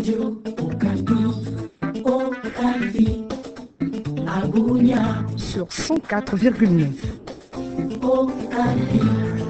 Radio Okapi, Okapi, Abunia, sur 104,9. Okapi.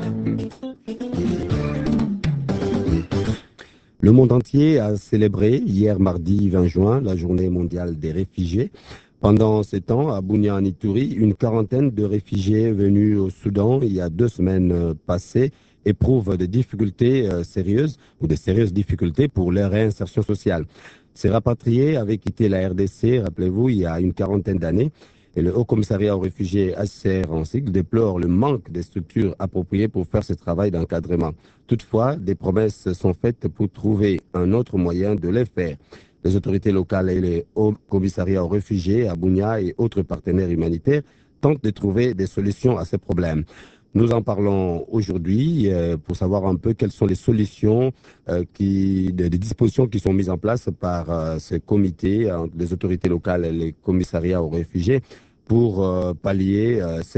Le monde entier a célébré hier mardi 20 juin la journée mondiale des réfugiés. Pendant ce temps, à Bunia en Ituri, une quarantaine de réfugiés venus au Soudan il y a 2 semaines passées éprouvent des difficultés sérieuses ou de sérieuses difficultés pour leur réinsertion sociale. Ces rapatriés avaient quitté la RDC, rappelez-vous, il y a une quarantaine d'années. Et le Haut Commissariat aux réfugiés HCR en cycle déplore le manque de structures appropriées pour faire ce travail d'encadrement. Toutefois, des promesses sont faites pour trouver un autre moyen de les faire. Les autorités locales et le Haut Commissariat aux réfugiés à Bunia et autres partenaires humanitaires tentent de trouver des solutions à ces problèmes. Nous en parlons aujourd'hui pour savoir un peu quelles sont les solutions, des dispositions qui sont mises en place par ce comité, les autorités locales et les commissariats aux réfugiés pour pallier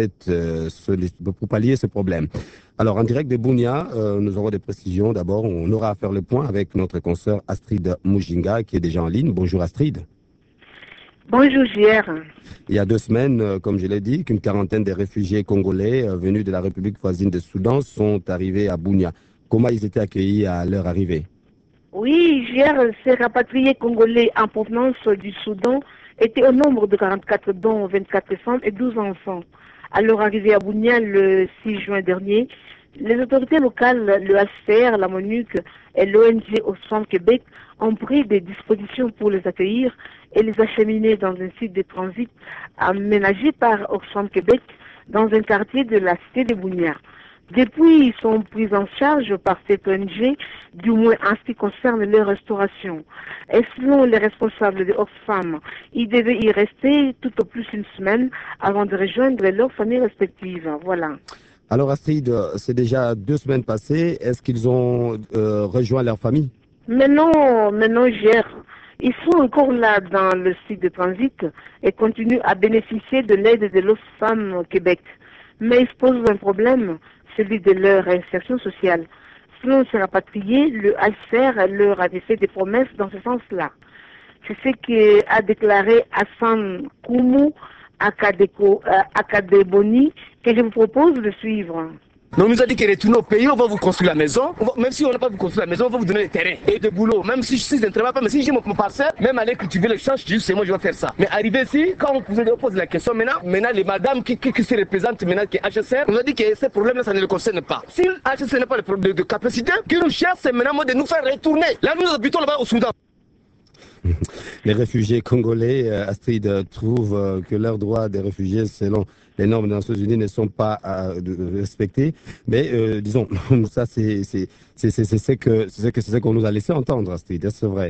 ce problème. Alors, en direct de Bunia, nous aurons des précisions. D'abord, on aura à faire le point avec notre consoeur Astrid Mujinga, qui est déjà en ligne. Bonjour Astrid. Bonjour JR. Il y a 2 semaines, comme je l'ai dit, qu'une quarantaine de réfugiés congolais venus de la République voisine de Soudan sont arrivés à Bunia. Comment ils étaient accueillis à leur arrivée? Oui, JR, ces rapatriés congolais en provenance du Soudan étaient au nombre de 44, dont 24 femmes et 12 enfants. À leur arrivée à Bunia le 6 juin dernier, les autorités locales, le HCR, la MONUC et l'ONG Oxfam Québec ont pris des dispositions pour les accueillir et les acheminer dans un site de transit aménagé par Oxfam Québec dans un quartier de la cité de Bunia. Depuis, ils sont pris en charge par cette ONG, du moins en ce qui concerne leur restauration. Et selon les responsables de Oxfam, ils devaient y rester tout au plus une semaine avant de rejoindre leurs familles respectives. Voilà. Alors Astrid, c'est déjà 2 semaines passées. Est-ce qu'ils ont rejoint leur famille? Mais non, JR. Ils sont encore là dans le site de transit et continuent à bénéficier de l'aide de l'Oxfam Québec. Mais ils se posent un problème, celui de leur insertion sociale. Selon ces rapatriés, le HCR leur avait fait des promesses dans ce sens-là. C'est ce qu'a déclaré Hassan Koumou Akadeboni, que je vous propose de suivre. On nous a dit que retournez au pays, on va vous construire la maison. Même si on n'a pas vous construire la maison, on va vous donner le terrain et de boulot. Même si je ne travaille pas, mais si j'ai mon parcelle, même aller cultiver le champ, je dis c'est moi je vais faire ça. Mais arrivé ici, quand on vous pose la question maintenant les madames qui se représentent maintenant qui est HCR, on a dit que ce problème-là, ça ne le concerne pas. Si HCR n'a pas le problème de capacité, qui nous cherche, c'est maintenant de nous faire retourner. Là, nous habitons là-bas au Soudan. Les réfugiés congolais, Astrid, trouvent que leurs droits des réfugiés, selon les normes des Nations Unies, ne sont pas respectés. Mais disons, ça c'est ce qu'on nous a laissé entendre, Astrid. Est-ce vrai?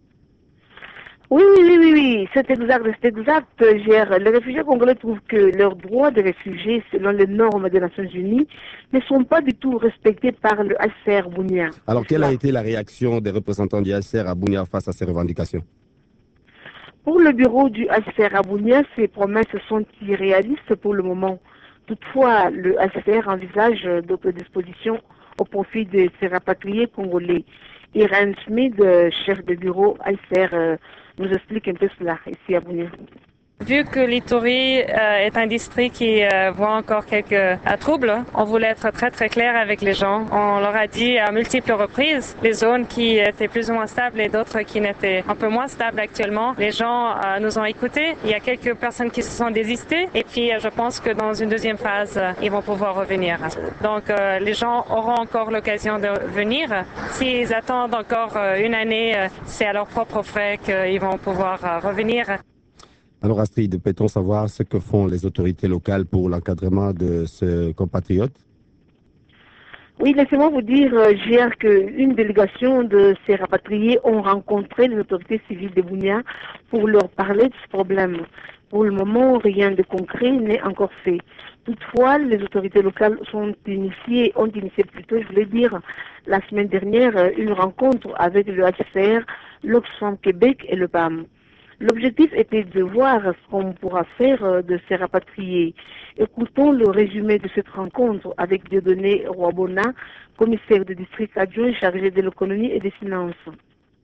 Oui, c'est exact, GR. Les réfugiés congolais trouvent que leurs droits de réfugiés, selon les normes des Nations Unies, ne sont pas du tout respectés par le HCR Bunia. Alors, quelle a été la réaction des représentants du HCR à Bunia face à ces revendications? Pour le bureau du HCR à Bunia, ces promesses sont irréalistes pour le moment. Toutefois, le HCR envisage d'autres dispositions au profit de ces rapatriés congolais. Irène Smith, chef de bureau HCR, nous explique un peu cela ici à Bunia. Vu que l'Ituri est un district qui voit encore quelques troubles, on voulait être très très clair avec les gens. On leur a dit à multiples reprises les zones qui étaient plus ou moins stables et d'autres qui n'étaient un peu moins stables actuellement. Les gens nous ont écoutés. Il y a quelques personnes qui se sont désistées et puis je pense que dans une deuxième phase, ils vont pouvoir revenir. Donc les gens auront encore l'occasion de venir. S'ils attendent encore une année, c'est à leurs propres frais qu'ils vont pouvoir revenir. Alors Astrid, peut-on savoir ce que font les autorités locales pour l'encadrement de ce compatriote? Oui, laissez-moi vous dire, JR, qu'une délégation de ces rapatriés ont rencontré les autorités civiles de Bunia pour leur parler de ce problème. Pour le moment, rien de concret n'est encore fait. Toutefois, les autorités locales ont initié plutôt, je voulais dire, la semaine dernière, une rencontre avec le HCR, l'Oxfam Québec et le BAM. L'objectif était de voir ce qu'on pourra faire de ces rapatriés. Écoutons le résumé de cette rencontre avec Dieudonné Roabona, commissaire de district adjoint chargé de l'économie et des finances.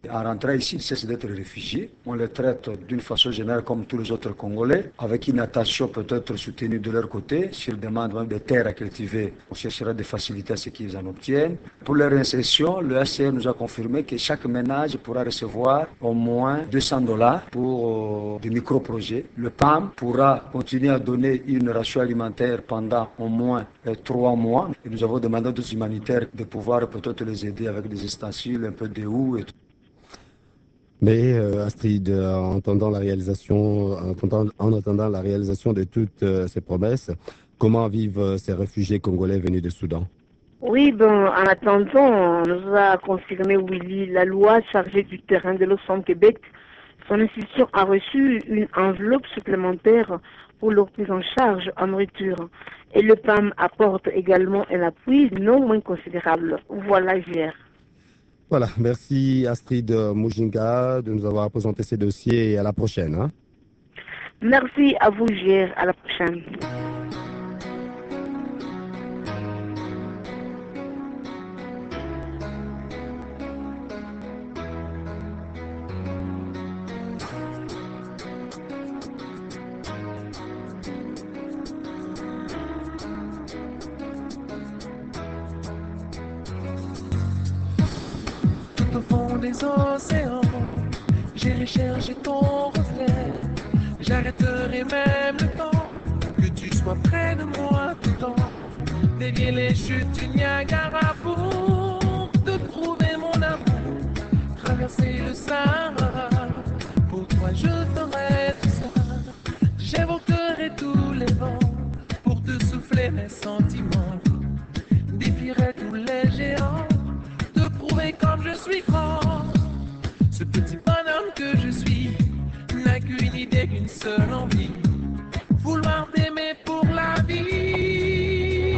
En rentrant ici, ils cessent d'être réfugiés. On les traite d'une façon générale comme tous les autres Congolais, avec une attention peut-être soutenue de leur côté. S'ils demandent même des terres à cultiver, on cherchera de faciliter à ce qu'ils en obtiennent. Pour leur insertion, le HCR nous a confirmé que chaque ménage pourra recevoir au moins $200 pour des micro-projets. Le PAM pourra continuer à donner une ration alimentaire pendant au moins 3 mois. Et nous avons demandé aux humanitaires de pouvoir peut-être les aider avec des ustensiles, un peu de houx et tout. Mais Astrid, en attendant la réalisation de toutes ces promesses, comment vivent ces réfugiés congolais venus du Soudan? Oui, en attendant, on nous a confirmé, Willy, la loi chargée du terrain de Lausanne-Québec. Son institution a reçu une enveloppe supplémentaire pour leur prise en charge en nourriture. Et le PAM apporte également un appui non moins considérable. Voilà, JR. Voilà, merci Astrid Mujinga de nous avoir présenté ces dossiers et à la prochaine. Hein. Merci à vous, JR. À la prochaine. Au fond des océans, j'irai chercher ton reflet. J'arrêterai même le temps, que tu sois près de moi tout le temps. Dévier les chutes du Niagara pour te prouver mon amour. Traverser le Sahara, pour toi je ferai tout ça. J'évoquerai tous les vents, pour te souffler mes sentiments. Défierai tous les géants, comme je suis grand. Ce petit bonhomme que je suis n'a qu'une idée, qu'une seule envie, vouloir t'aimer pour la vie.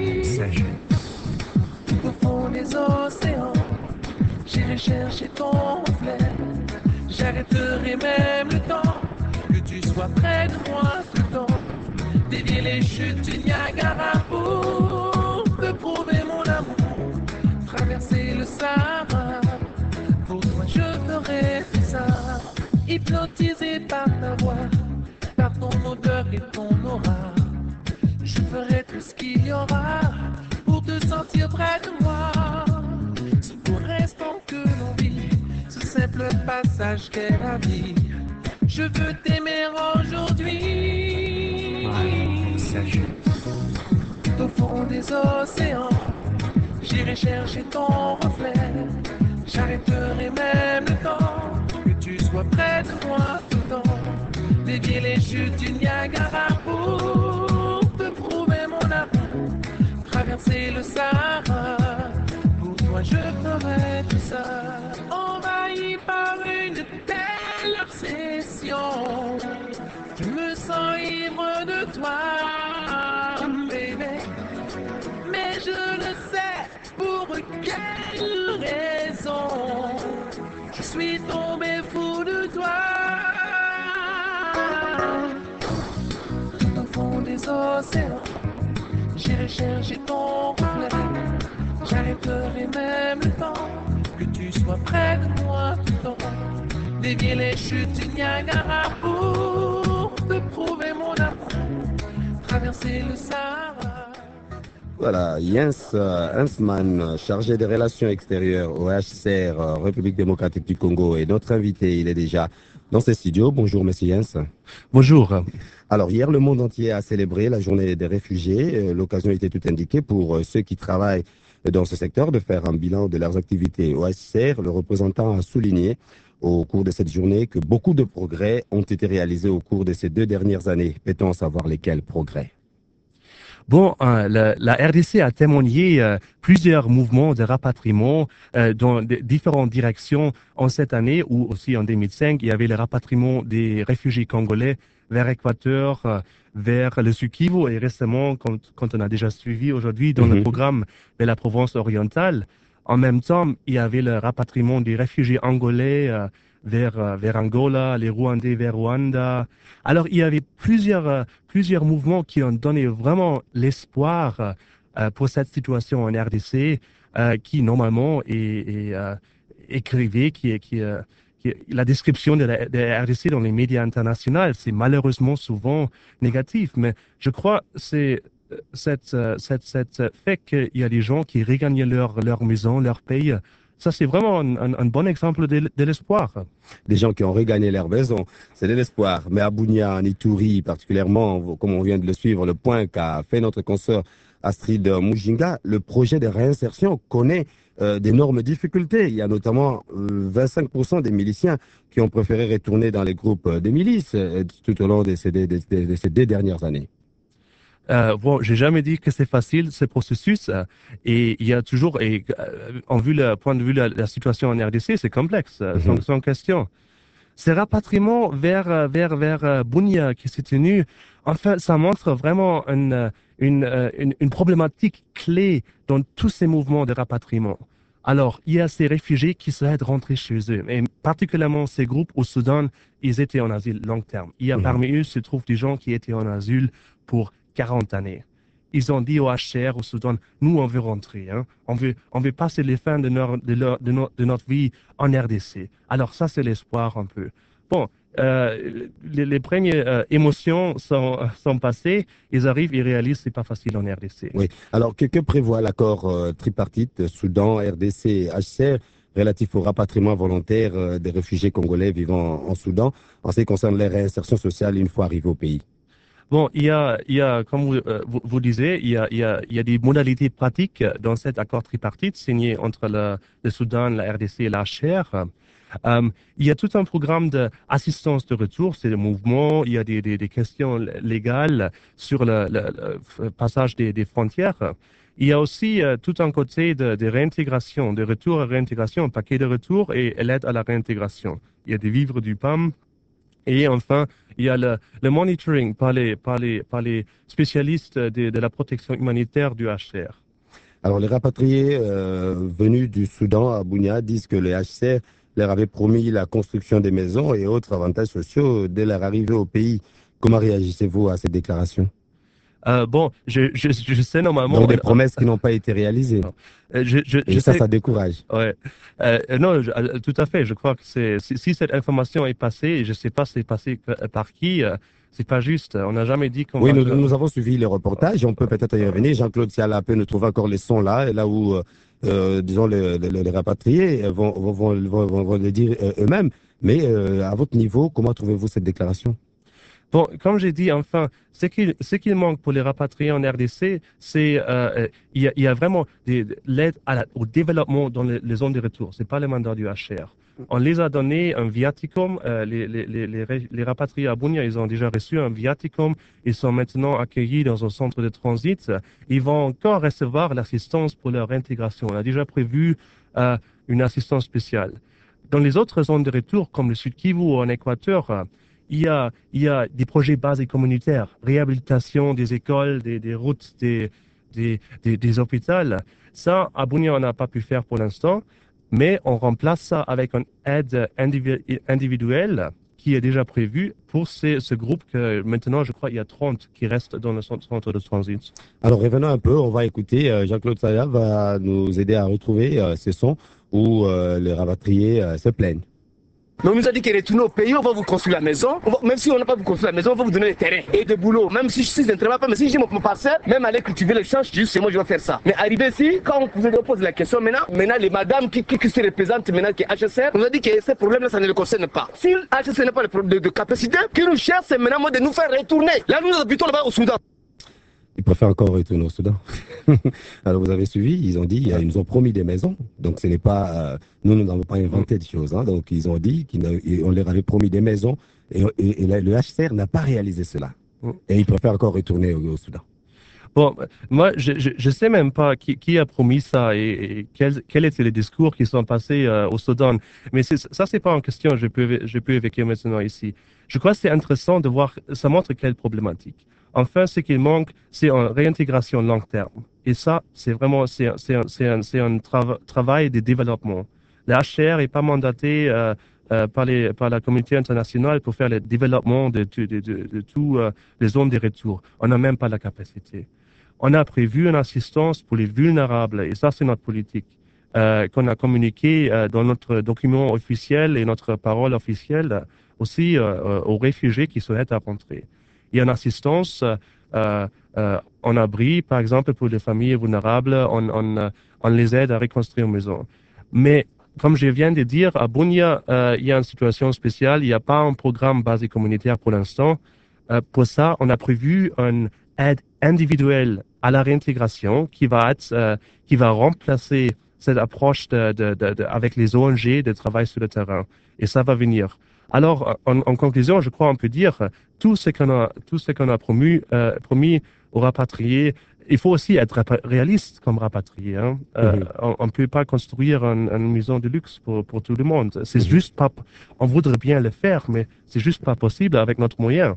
Tout au fond des océans, j'irai chercher ton reflet. J'arrêterai même le temps, que tu sois près de moi tout le temps. Dévier les chutes du Niagara pour te prouver mon amour. Traverser le Sahara, pour toi je ferai tout ça. Hypnotisé par ta voix, par ton odeur et ton aura, je ferai tout ce qu'il y aura pour te sentir près de moi. Ce court instant que l'on vit, ce simple passage qu'est la vie, je veux t'aimer aujourd'hui. Tout au fond des océans, j'irai chercher ton reflet. J'arrêterai même le temps, que tu sois près de moi tout le temps. Dévier les chutes du Niagara pour te prouver mon amour. Traverser le Sahara, pour toi je ferai tout ça. Envahi par une telle obsession, je me sens ivre de toi, bébé. Mais je ne sais pour quelle raison je suis tombé fou de toi. Tout au fond des océans, j'irai chercher ton reflet. J'arrêterai même le temps, que tu sois près de moi tout le temps. Dévier les chutes du Niagara pour te prouver mon amour. Traverser le Sahara. Voilà, Jens Hensman, chargé des relations extérieures au HCR, République démocratique du Congo, est notre invité. Il est déjà dans ces studios. Bonjour, monsieur Jens. Bonjour. Alors, hier, le monde entier a célébré la journée des réfugiés. L'occasion était toute indiquée pour ceux qui travaillent dans ce secteur de faire un bilan de leurs activités. Au HCR, le représentant a souligné au cours de cette journée que beaucoup de progrès ont été réalisés au cours de ces 2 dernières années. Peut-on savoir lesquels progrès? Bon, la RDC a témoigné plusieurs mouvements de rapatriement dans différentes directions en cette année, ou aussi en 2005, il y avait le rapatriement des réfugiés congolais vers l'Équateur, vers le Sud-Kivu, et récemment, quand on a déjà suivi aujourd'hui dans le programme de la Provence orientale. En même temps, il y avait le rapatriement des réfugiés angolais vers Angola, les Rwandais vers Rwanda. Alors, il y avait plusieurs mouvements qui ont donné vraiment l'espoir pour cette situation en RDC, qui normalement écrivait, la description de la RDC dans les médias internationaux, c'est malheureusement souvent négatif. Mais je crois que c'est cette fait qu'il y a des gens qui regagnent leur maison, leur pays. Ça, c'est vraiment un bon exemple de l'espoir. Des gens qui ont regagné leur maison, c'est de l'espoir. Mais à Bunia, en Ituri, particulièrement, comme on vient de le suivre, le point qu'a fait notre consoeur Astrid Mujinga, le projet de réinsertion connaît d'énormes difficultés. Il y a notamment 25% des miliciens qui ont préféré retourner dans les groupes de milices tout au long de ces 2 dernières années. Bon, j'ai jamais dit que c'est facile ce processus et il y a toujours, en vue le point de vue de la situation en RDC, c'est complexe, sans question. Ces rapatriements vers Bunia qui s'est tenu, enfin, ça montre vraiment une problématique clé dans tous ces mouvements de rapatriement. Alors, il y a ces réfugiés qui souhaitent rentrer chez eux, et particulièrement ces groupes au Soudan, ils étaient en asile long terme. Il y a parmi eux se trouvent des gens qui étaient en asile pour 40 années. Ils ont dit au HCR, au Soudan, nous on veut rentrer, hein. On veut passer les fins de notre vie en RDC. Alors ça c'est l'espoir un peu. Bon, les premières émotions sont passées, ils arrivent, ils réalisent que c'est pas facile en RDC. Oui. Alors que prévoit l'accord tripartite Soudan, RDC et HCR relatif au rapatriement volontaire des réfugiés congolais vivant en Soudan en ce qui concerne les réinsertions sociales une fois arrivés au pays? Bon, il y a comme vous disiez, il y a des modalités pratiques dans cet accord tripartite signé entre le Soudan, la RDC et la HCR. Il y a tout un programme d'assistance de retour, c'est le mouvement, il y a des questions légales sur le passage des frontières. Il y a aussi tout un côté de réintégration, de retour à réintégration, un paquet de retour et l'aide à la réintégration. Il y a des vivres du PAM. Et enfin, il y a le monitoring par les spécialistes de la protection humanitaire du HCR. Alors, les rapatriés venus du Soudan à Bunia disent que le HCR leur avait promis la construction des maisons et autres avantages sociaux dès leur arrivée au pays. Comment réagissez-vous à ces déclarations? Bon, je sais normalement... Donc des promesses qui n'ont pas été réalisées. Et ça décourage. Ouais. Non, tout à fait. Je crois que si cette information est passée, je ne sais pas c'est passé par qui, c'est pas juste. On n'a jamais dit qu'on... Oui, nous avons suivi les reportages. On peut peut-être y revenir. Jean-Claude Siala peut nous trouver encore les sons là où, disons, les rapatriés vont le dire eux-mêmes. Mais à votre niveau, comment trouvez-vous cette déclaration? Bon, comme j'ai dit, enfin, ce qu'il manque pour les rapatriés en RDC, c'est il y a vraiment l'aide au développement dans les zones de retour. C'est pas le mandat du HCR. On les a donné un viaticum. Les rapatriés à Bunia, ils ont déjà reçu un viaticum. Ils sont maintenant accueillis dans un centre de transit. Ils vont encore recevoir l'assistance pour leur intégration. On a déjà prévu une assistance spéciale. Dans les autres zones de retour, comme le Sud Kivu ou en Équateur, il y a des projets basés communautaires, réhabilitation des écoles, des routes, des hôpitaux. Ça, à Bunia, on n'a pas pu faire pour l'instant, mais on remplace ça avec une aide individuelle qui est déjà prévue pour ce groupe que maintenant, je crois, il y a 30 qui restent dans le centre de transit. Alors, revenons un peu, on va écouter, Jean-Claude Saya va nous aider à retrouver ces sons où les rapatriés se plaignent. Mais on nous a dit que retourner au pays, on va vous construire la maison. Même si on n'a pas vous construire la maison, on va vous donner le terrain et de boulot. Même si je ne travaille pas, mais si j'ai mon parcelle, même aller cultiver le champ, je dis c'est moi je vais faire ça. Mais arrivé ici, quand on vous pose la question maintenant les madames qui se représentent maintenant qui est HCR, on nous a dit que ce problème-là, ça ne le concerne pas. Si HCR n'a pas de capacité, qui nous cherche, c'est maintenant de nous faire retourner. Là, nous habitons là-bas au Soudan. Ils préfèrent encore retourner au Soudan. Alors vous avez suivi, ils ont dit, ils nous ont promis des maisons. Donc ce n'est pas, nous n'avons pas inventé des choses. Hein. Donc ils ont dit qu'on leur avait promis des maisons et le HCR n'a pas réalisé cela. Et ils préfèrent encore retourner au Soudan. Bon, moi, je sais même pas qui a promis ça et quels étaient les discours qui sont passés au Soudan. Mais ça, c'est pas en question. Je peux évoquer maintenant ici. Je crois que c'est intéressant de voir. Ça montre quelle problématique. Enfin, ce qui manque, c'est une réintégration long terme. Et ça, c'est vraiment un travail de développement. Le HCR n'est pas mandaté par la communauté internationale pour faire le développement de toutes les zones de retour. On n'a même pas la capacité. On a prévu une assistance pour les vulnérables, et ça, c'est notre politique. qu'on a communiqué dans notre document officiel et notre parole officielle aussi aux réfugiés qui souhaitent rentrer. Il y a une assistance en abri, par exemple, pour les familles vulnérables, on les aide à reconstruire une maison. Mais comme je viens de dire, à Bunia, il y a une situation spéciale, il n'y a pas un programme basé communautaire pour l'instant. Pour ça, on a prévu une aide individuelle à la réintégration qui va remplacer cette approche avec les ONG de travail sur le terrain. Et ça va venir. Alors, en conclusion, je crois qu'on peut dire tout ce qu'on a promis aux rapatriés. Il faut aussi être réaliste comme rapatrié. Hein. On ne peut pas construire une maison de luxe pour tout le monde. C'est juste pas. On voudrait bien le faire, mais c'est juste pas possible avec notre moyen.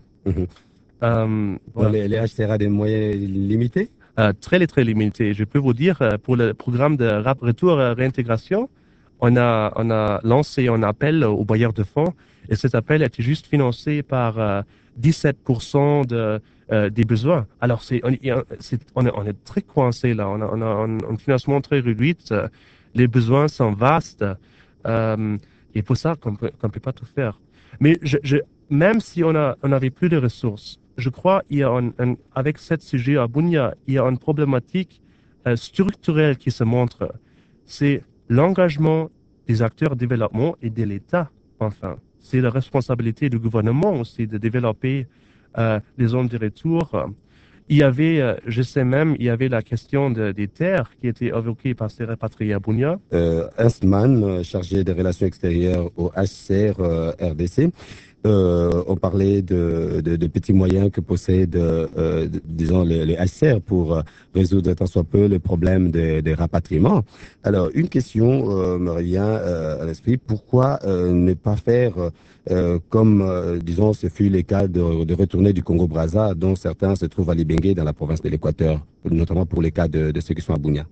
Voilà. Les HCR a des moyens limités. Très limité. Je peux vous dire, pour le programme de retour à réintégration, on a lancé un appel aux bailleurs de fonds et cet appel a été juste financé par 17% des besoins. Alors, on est très coincé là. On a un financement très réduit. Les besoins sont vastes. Et pour ça qu'on peut pas tout faire. Mais même si on avait plus de ressources, je crois il y a avec ce sujet à Bunia, il y a une problématique structurelle qui se montre. C'est l'engagement des acteurs de développement et de l'État, enfin. C'est la responsabilité du gouvernement aussi de développer les zones de retour. Il y avait, je sais même, il y avait la question des terres qui était évoquée par ces rapatriés à Bunia. Ernst Mann, chargé des relations extérieures au HCR RDC, on parlait de petits moyens que possède, disons, le HCR pour résoudre tant soit peu le problème des rapatriements. Alors, une question me revient à l'esprit. Pourquoi ne pas faire comme, disons, ce fut le cas de retourner du Congo-Brazza, dont certains se trouvent à Libengé, dans la province de l'Équateur, notamment pour les cas de ceux qui sont à Bunia?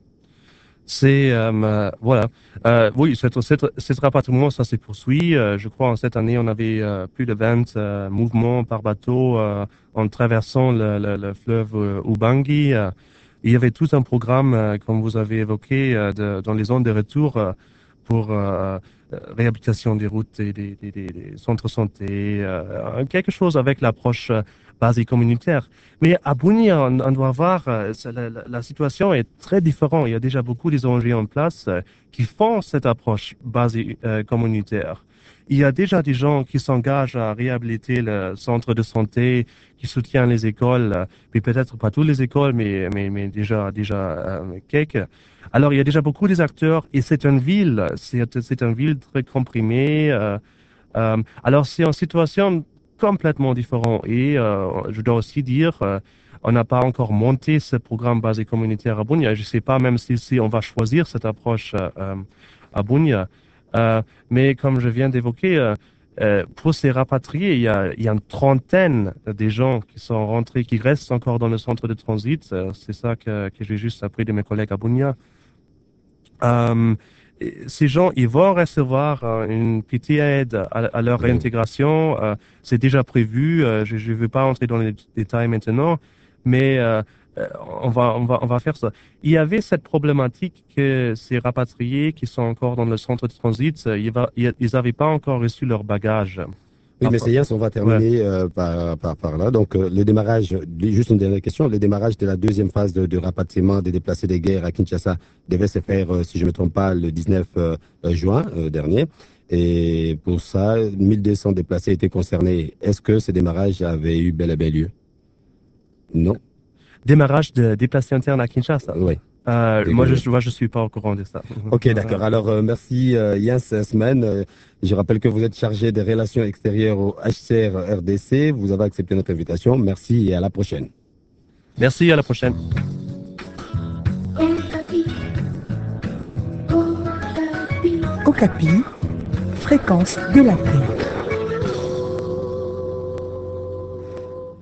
C'est voilà. Oui, ce rapatriement, ça se poursuit. Je crois en cette année, on avait plus de 20 mouvements par bateau en traversant le fleuve Ubangi. Il y avait tout un programme, comme vous avez évoqué, dans les zones de retour pour réhabilitation des routes et des centres de santé, quelque chose avec l'approche basée communautaire. Mais à Bunia, on doit voir, la situation est très différente. Il y a déjà beaucoup des ONG en place qui font cette approche basée communautaire. Il y a déjà des gens qui s'engagent à réhabiliter le centre de santé, qui soutiennent les écoles, mais peut-être pas toutes les écoles, mais déjà quelques. Alors, il y a déjà beaucoup des acteurs et c'est une ville très comprimée. Alors, c'est une situation complètement différente. Et je dois aussi dire, on n'a pas encore monté ce programme basé communautaire à Bunia. Je ne sais pas même si on va choisir cette approche à Bunia. Mais comme je viens d'évoquer, pour ces rapatriés, il y a une trentaine de gens qui sont rentrés, qui restent encore dans le centre de transit. C'est ça que j'ai juste appris de mes collègues à Bunia. Ces gens, ils vont recevoir une petite aide à leur réintégration. C'est déjà prévu. Je ne vais pas entrer dans les détails maintenant, mais on va faire ça. Il y avait cette problématique que ces rapatriés qui sont encore dans le centre de transit, ils n'avaient pas encore reçu leur bagage. Oui, mais Seyens, on va terminer par là. Donc, le démarrage, juste une dernière question, le démarrage de la deuxième phase de rapatriement des déplacés de guerre à Kinshasa devait se faire, si je ne me trompe pas, le 19 juin dernier. Et pour ça, 1200 déplacés étaient concernés. Est-ce que ce démarrage avait eu bel et bien lieu? Non. Démarrage de déplacés internes à Kinshasa? Oui. Moi, je suis pas au courant de ça. Ok, d'accord. Alors, merci Jens Esmen. Je rappelle que vous êtes chargé des relations extérieures au HCR RDC. Vous avez accepté notre invitation. Merci et à la prochaine. Merci, à la prochaine. Okapi, fréquence de la paix.